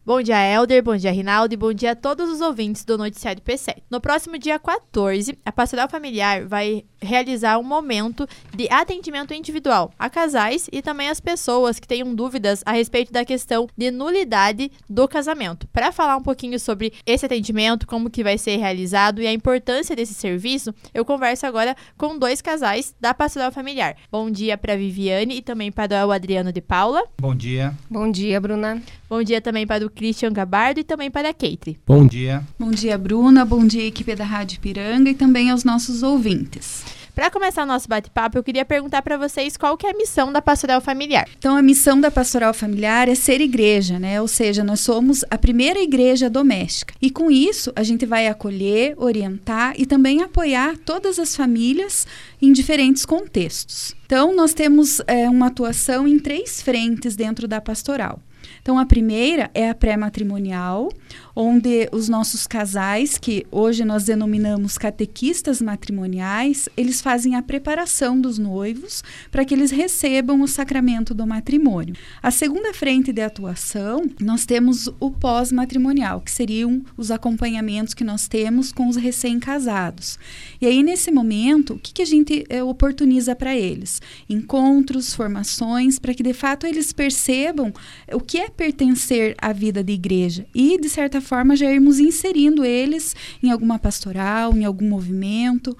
Bom dia, Helder, bom dia, Rinaldo, e bom dia a todos os ouvintes do Noticiário P7. No próximo dia 14, a Pastoral Familiar vai realizar um momento de atendimento individual a casais e também às pessoas que tenham dúvidas a respeito da questão de nulidade do casamento. Para falar um pouquinho sobre esse atendimento, como que vai ser realizado e a importância desse serviço, eu converso agora com 2 casais da Pastoral Familiar. Bom dia para a Viviane e também para o Adriano de Paula. Bom dia. Bom dia, Bruna. Bom dia também para o Christian Gabardo e também para a Keitri. Bom dia. Bom dia, Bruna. Bom dia, equipe da Rádio Piranga e também aos nossos ouvintes. Para começar o nosso bate-papo, eu queria perguntar para vocês qual que é a missão da Pastoral Familiar. Então, a missão da Pastoral Familiar é ser igreja, né? Ou seja, nós somos a primeira igreja doméstica. E com isso, a gente vai acolher, orientar e também apoiar todas as famílias em diferentes contextos. Então, nós temos uma atuação em 3 frentes dentro da pastoral. Então, a primeira é a pré-matrimonial, onde os nossos casais, que hoje nós denominamos catequistas matrimoniais, eles fazem a preparação dos noivos para que eles recebam o sacramento do matrimônio. A segunda frente de atuação, nós temos o pós-matrimonial, que seriam os acompanhamentos que nós temos com os recém-casados. E aí, nesse momento, o que a gente oportuniza para eles? Encontros, formações, para que de fato eles percebam o que é pertencer à vida de igreja e, de certa forma, já irmos inserindo eles em alguma pastoral, em algum movimento,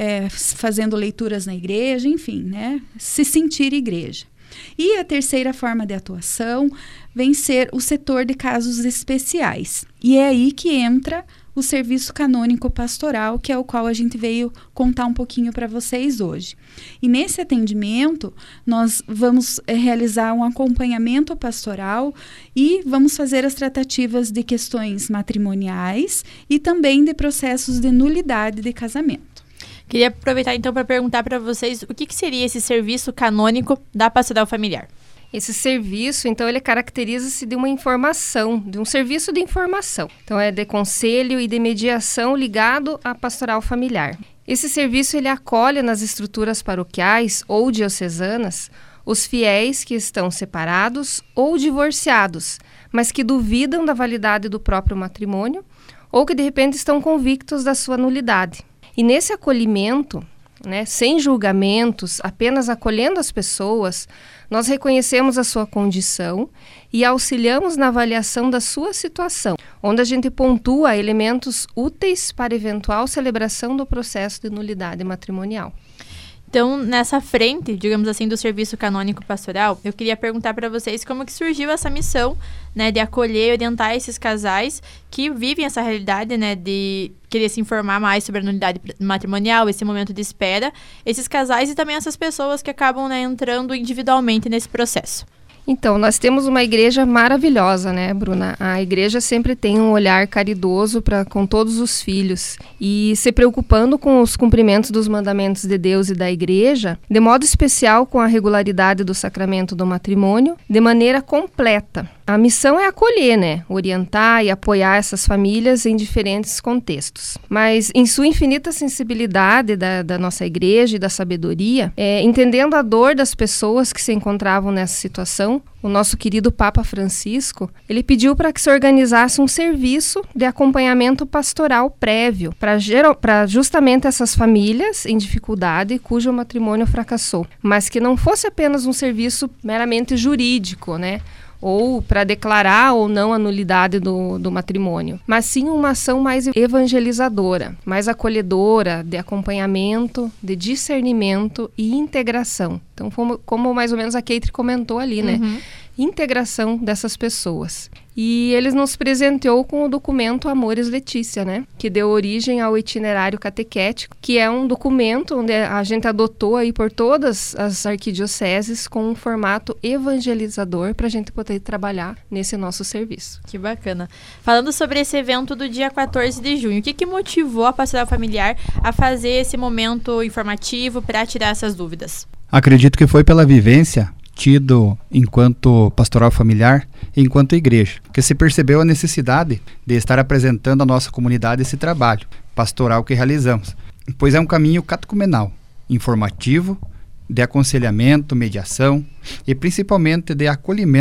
fazendo leituras na igreja, enfim, né? Se sentir igreja. E a terceira forma de atuação vem ser o setor de casos especiais. E é aí que entra o serviço canônico pastoral, que é o qual a gente veio contar um pouquinho para vocês hoje. E nesse atendimento, nós vamos realizar um acompanhamento pastoral e vamos fazer as tratativas de questões matrimoniais e também de processos de nulidade de casamento. Queria aproveitar então para perguntar para vocês o que seria esse serviço canônico da Pastoral Familiar. Esse serviço, então, ele caracteriza-se de uma informação, de um serviço de informação. Então, é de conselho e de mediação ligado à pastoral familiar. Esse serviço, ele acolhe nas estruturas paroquiais ou diocesanas os fiéis que estão separados ou divorciados, mas que duvidam da validade do próprio matrimônio ou que, de repente, estão convictos da sua nulidade. E nesse acolhimento, né, sem julgamentos, apenas acolhendo as pessoas, nós reconhecemos a sua condição e auxiliamos na avaliação da sua situação, onde a gente pontua elementos úteis para eventual celebração do processo de nulidade matrimonial. Então, nessa frente, digamos assim, do serviço canônico pastoral, eu queria perguntar para vocês como que surgiu essa missão, né, de acolher e orientar esses casais que vivem essa realidade, né, de querer se informar mais sobre a nulidade matrimonial, esse momento de espera, esses casais e também essas pessoas que acabam, né, entrando individualmente nesse processo. Então, nós temos uma igreja maravilhosa, né, Bruna? A igreja sempre tem um olhar caridoso com todos os filhos e se preocupando com os cumprimentos dos mandamentos de Deus e da igreja, de modo especial com a regularidade do sacramento do matrimônio, de maneira completa. A missão é acolher, né? Orientar e apoiar essas famílias em diferentes contextos. Mas em sua infinita sensibilidade da nossa igreja e da sabedoria, entendendo a dor das pessoas que se encontravam nessa situação, o nosso querido Papa Francisco, ele pediu para que se organizasse um serviço de acompanhamento pastoral prévio para justamente essas famílias em dificuldade cujo matrimônio fracassou, mas que não fosse apenas um serviço meramente jurídico, né? Ou para declarar ou não a nulidade do matrimônio, mas sim uma ação mais evangelizadora, mais acolhedora, de acompanhamento, de discernimento e integração. Então, como mais ou menos a Keitri comentou ali, né? Integração dessas pessoas. E eles nos presenteou com o documento Amores Letícia, né? Que deu origem ao itinerário catequético, que é um documento onde a gente adotou aí por todas as arquidioceses com um formato evangelizador para a gente poder trabalhar nesse nosso serviço. Que bacana. Falando sobre esse evento do dia 14 de junho, o que motivou a Pastoral Familiar a fazer esse momento informativo para tirar essas dúvidas? Acredito que foi pela vivência tido enquanto pastoral familiar e enquanto igreja, que se percebeu a necessidade de estar apresentando à nossa comunidade esse trabalho pastoral que realizamos, pois é um caminho catecumenal, informativo, de aconselhamento, mediação e principalmente de acolhimento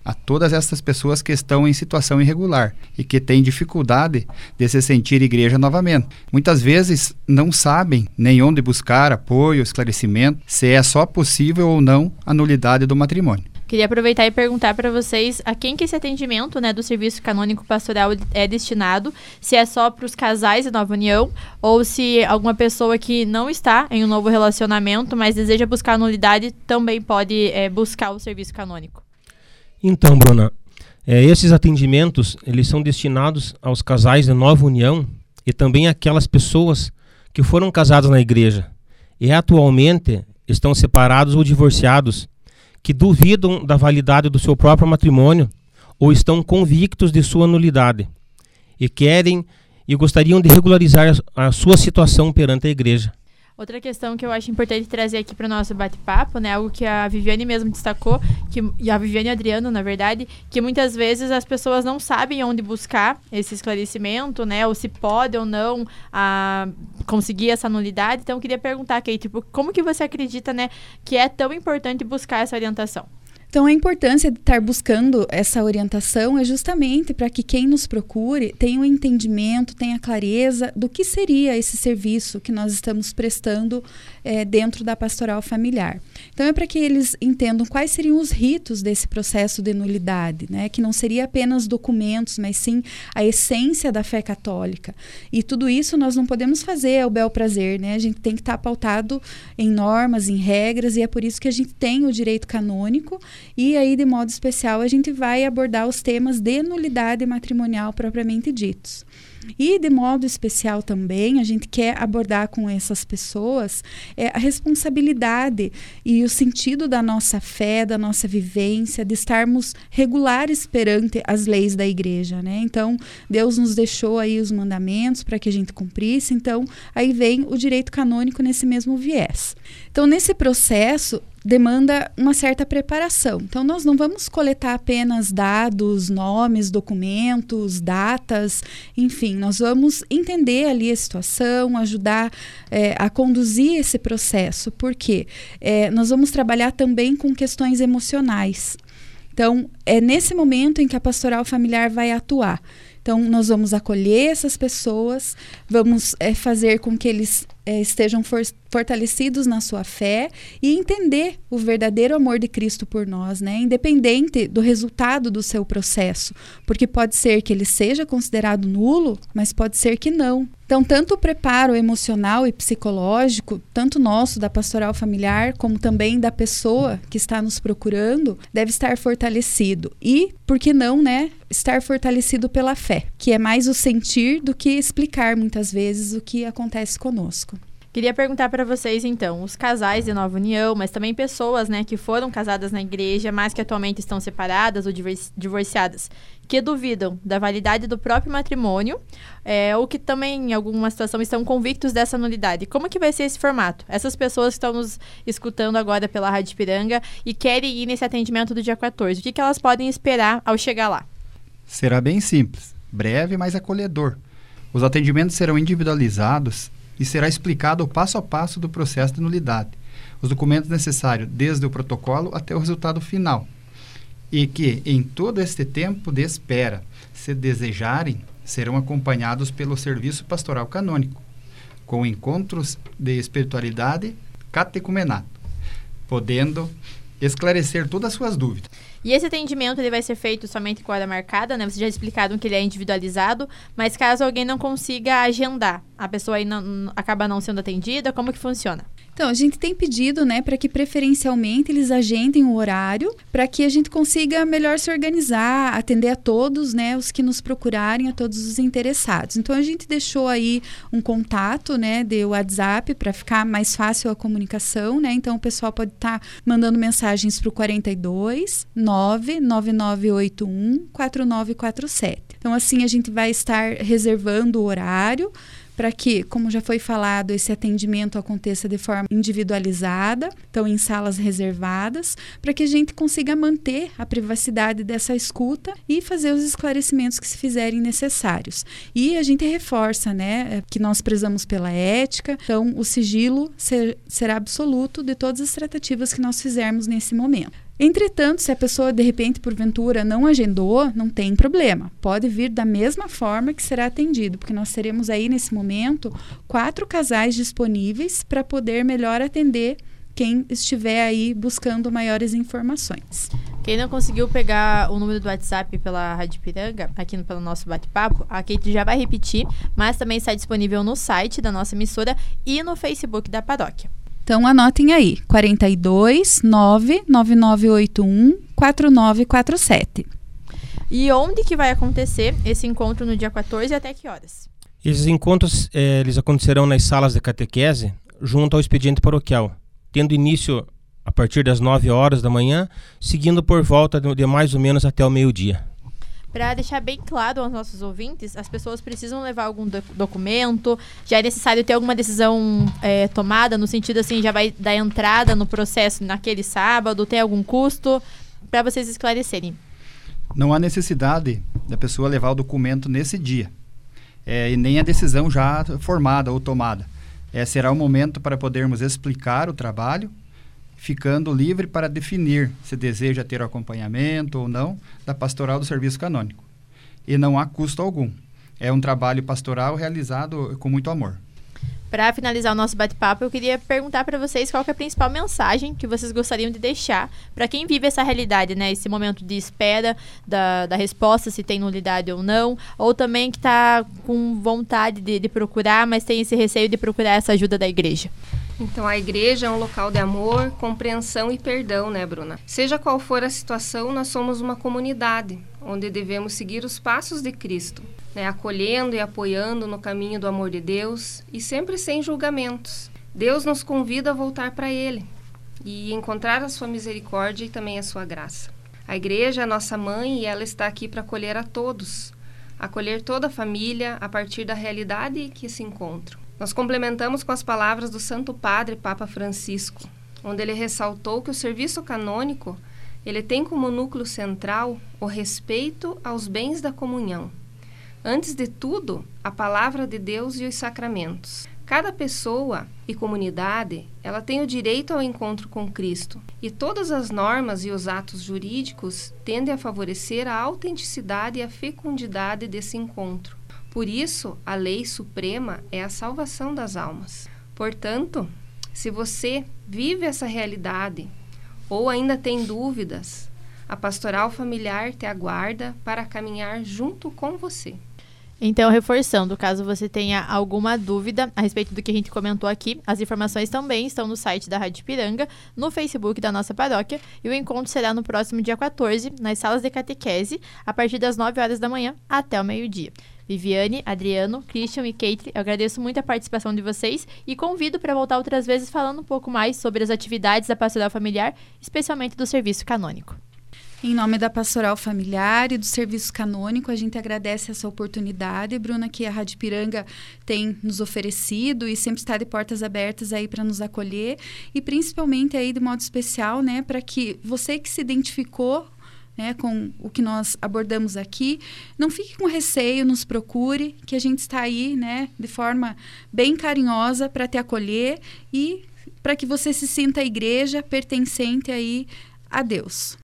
a todas essas pessoas que estão em situação irregular e que têm dificuldade de se sentir igreja novamente. Muitas vezes não sabem nem onde buscar apoio, esclarecimento, se é só possível ou não a nulidade do matrimônio. Queria aproveitar e perguntar para vocês a quem que esse atendimento, né, do Serviço Canônico Pastoral é destinado, se é só para os casais de nova união ou se alguma pessoa que não está em um novo relacionamento, mas deseja buscar a nulidade, também pode buscar o Serviço Canônico. Então, Bruna, esses atendimentos, eles são destinados aos casais de nova união e também àquelas pessoas que foram casadas na igreja e atualmente estão separados ou divorciados, que duvidam da validade do seu próprio matrimônio ou estão convictos de sua nulidade e querem e gostariam de regularizar a sua situação perante a igreja. Outra questão que eu acho importante trazer aqui para o nosso bate-papo, né, algo que a Viviane mesmo destacou, e a Viviane e Adriano, na verdade, que muitas vezes as pessoas não sabem onde buscar esse esclarecimento, né, ou se pode ou não conseguir essa nulidade. Então, eu queria perguntar, Kate, como que você acredita, né, que é tão importante buscar essa orientação? Então, a importância de estar buscando essa orientação é justamente para que quem nos procure tenha um entendimento, tenha clareza do que seria esse serviço que nós estamos prestando dentro da pastoral familiar. Então, é para que eles entendam quais seriam os ritos desse processo de nulidade, né? Que não seria apenas documentos, mas sim a essência da fé católica. E tudo isso nós não podemos fazer ao bel prazer, né? A gente tem que estar pautado em normas, em regras, e é por isso que a gente tem o direito canônico. E aí, de modo especial, a gente vai abordar os temas de nulidade matrimonial propriamente ditos. E, de modo especial também, a gente quer abordar com essas pessoas a responsabilidade e o sentido da nossa fé, da nossa vivência, de estarmos regulares perante as leis da igreja, né? Então, Deus nos deixou aí os mandamentos para que a gente cumprisse, então, aí vem o direito canônico nesse mesmo viés. Então, nesse processo, demanda uma certa preparação. Então, nós não vamos coletar apenas dados, nomes, documentos, datas, enfim, nós vamos entender ali a situação, ajudar a conduzir esse processo, porque nós vamos trabalhar também com questões emocionais. Então, é nesse momento em que a pastoral familiar vai atuar. Então, nós vamos acolher essas pessoas, vamos fazer com que eles estejam fortalecidos na sua fé e entender o verdadeiro amor de Cristo por nós, né? Independente do resultado do seu processo, porque pode ser que ele seja considerado nulo, mas pode ser que não. Então, tanto o preparo emocional e psicológico, tanto nosso, da pastoral familiar, como também da pessoa que está nos procurando, deve estar fortalecido. E, por que não, né, estar fortalecido pela fé, que é mais o sentir do que explicar, muitas vezes, o que acontece conosco. Queria perguntar para vocês, então, os casais de nova união, mas também pessoas, né, que foram casadas na igreja, mas que atualmente estão separadas ou divorciadas, que duvidam da validade do próprio matrimônio, ou que também, em alguma situação, estão convictos dessa nulidade. Como que vai ser esse formato? Essas pessoas que estão nos escutando agora pela Rádio Ipiranga e querem ir nesse atendimento do dia 14, o que elas podem esperar ao chegar lá? Será bem simples, breve, mas acolhedor. Os atendimentos serão individualizados e será explicado o passo a passo do processo de nulidade, os documentos necessários desde o protocolo até o resultado final. E que, em todo este tempo de espera, se desejarem, serão acompanhados pelo Serviço Pastoral Canônico, com encontros de espiritualidade catecumenato, podendo esclarecer todas as suas dúvidas. E esse atendimento ele vai ser feito somente com hora marcada, né? Vocês já explicaram que ele é individualizado, mas caso alguém não consiga agendar, a pessoa aí acaba não sendo atendida, como que funciona? Então, a gente tem pedido, né, para que preferencialmente eles agendem o horário, para que a gente consiga melhor se organizar, atender a todos, né, os que nos procurarem, a todos os interessados. Então, a gente deixou aí um contato, né, de WhatsApp para ficar mais fácil a comunicação, né? Então, o pessoal pode estar mandando mensagens para o 42 99981 4947. Então, assim, a gente vai estar reservando o horário para que, como já foi falado, esse atendimento aconteça de forma individualizada, então em salas reservadas, para que a gente consiga manter a privacidade dessa escuta e fazer os esclarecimentos que se fizerem necessários. E a gente reforça, né, que nós prezamos pela ética, então o sigilo será absoluto de todas as tratativas que nós fizermos nesse momento. Entretanto, se a pessoa, de repente, porventura, não agendou, não tem problema. Pode vir da mesma forma que será atendido, porque nós teremos aí, nesse momento, 4 casais disponíveis para poder melhor atender quem estiver aí buscando maiores informações. Quem não conseguiu pegar o número do WhatsApp pela Rádio Ipiranga, aqui pelo nosso bate-papo, a Kate já vai repetir, mas também está disponível no site da nossa emissora e no Facebook da paróquia. Então, anotem aí, 42 99981 4947. E onde que vai acontecer esse encontro no dia 14 e até que horas? Esses encontros eles acontecerão nas salas de catequese, junto ao expediente paroquial, tendo início a partir das 9 horas da manhã, seguindo por volta de mais ou menos até o meio-dia. Para deixar bem claro aos nossos ouvintes, as pessoas precisam levar algum documento, já é necessário ter alguma decisão tomada, no sentido assim, já vai dar entrada no processo naquele sábado, tem algum custo, para vocês esclarecerem. Não há necessidade da pessoa levar o documento nesse dia, e nem a decisão já formada ou tomada. Será o momento para podermos explicar o trabalho, ficando livre para definir se deseja ter o acompanhamento ou não da pastoral do serviço canônico. E não há custo algum. É um trabalho pastoral realizado com muito amor. Para finalizar o nosso bate-papo, eu queria perguntar para vocês qual que é a principal mensagem que vocês gostariam de deixar para quem vive essa realidade, né? Esse momento de espera da resposta, se tem nulidade ou não, ou também que está com vontade de procurar, mas tem esse receio de procurar essa ajuda da igreja. Então, a igreja é um local de amor, compreensão e perdão, né, Bruna? Seja qual for a situação, nós somos uma comunidade, onde devemos seguir os passos de Cristo, né, acolhendo e apoiando no caminho do amor de Deus e sempre sem julgamentos. Deus nos convida a voltar para Ele e encontrar a sua misericórdia e também a sua graça. A igreja é a nossa mãe e ela está aqui para acolher a todos, acolher toda a família a partir da realidade que se encontram. Nós complementamos com as palavras do Santo Padre Papa Francisco, onde ele ressaltou que o serviço canônico ele tem como núcleo central o respeito aos bens da comunhão. Antes de tudo, a palavra de Deus e os sacramentos. Cada pessoa e comunidade, ela tem o direito ao encontro com Cristo, e todas as normas e os atos jurídicos tendem a favorecer a autenticidade e a fecundidade desse encontro. Por isso, a lei suprema é a salvação das almas. Portanto, se você vive essa realidade ou ainda tem dúvidas, a Pastoral Familiar te aguarda para caminhar junto com você. Então, reforçando, caso você tenha alguma dúvida a respeito do que a gente comentou aqui, as informações também estão no site da Rádio Ipiranga, no Facebook da nossa paróquia, e o encontro será no próximo dia 14, nas salas de catequese, a partir das 9 horas da manhã até o meio-dia. Viviane, Adriano, Christian e Kate, eu agradeço muito a participação de vocês e convido para voltar outras vezes falando um pouco mais sobre as atividades da Pastoral Familiar, especialmente do serviço canônico. Em nome da Pastoral Familiar e do Serviço Canônico, a gente agradece essa oportunidade, Bruna, que a Rádio Ipiranga tem nos oferecido e sempre está de portas abertas aí para nos acolher e principalmente aí de modo especial, né, para que você que se identificou, né, com o que nós abordamos aqui, não fique com receio, nos procure, que a gente está aí, né, de forma bem carinhosa para te acolher e para que você se sinta a igreja pertencente aí a Deus.